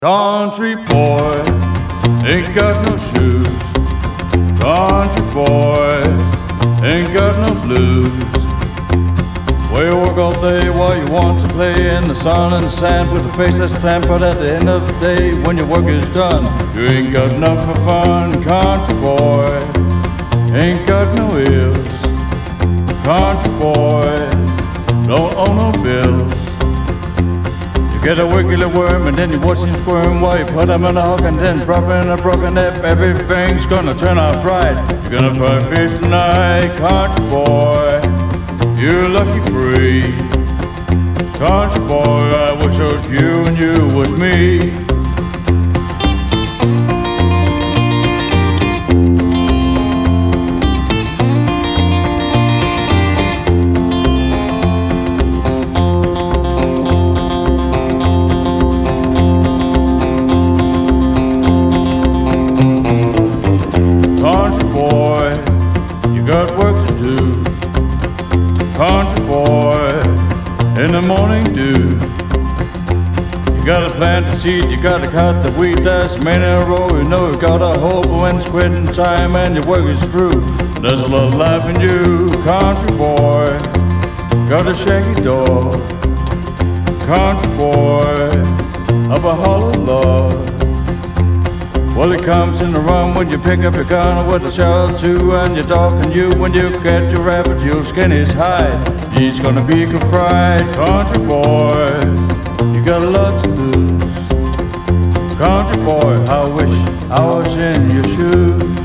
Country boy ain't got no shoes. Country boy ain't got no blues. Well, you work all day while you want to play in the sun and the sand with a face that's tan. But at the end of the day, when your work is done, you ain't got enough for fun. Country boy ain't got no ears. Country boy don't own no bills. Get a wiggly worm and then you watch him squirm while you put him in a hook and then drop in a broken hip. Everything's gonna turn out right. You're gonna fry fish tonight, country boy. You're lucky free. Country boy, I wish it was you and you was me. Got work to do, country boy, in the morning dew. You gotta plant the seed, you gotta cut the weed, that's many a row. You know you gotta hope when it's quitting time and your work is through. There's a little life in you, country boy, got a shaggy dog. Country boy, of a hollow log. Well, it comes in the run when you pick up your gun with a shell too, and your dog and you. When you get your rabbit, you'll skin his hide. He's gonna be fried, country boy. You got a lot to lose, country boy. I wish I was in your shoes.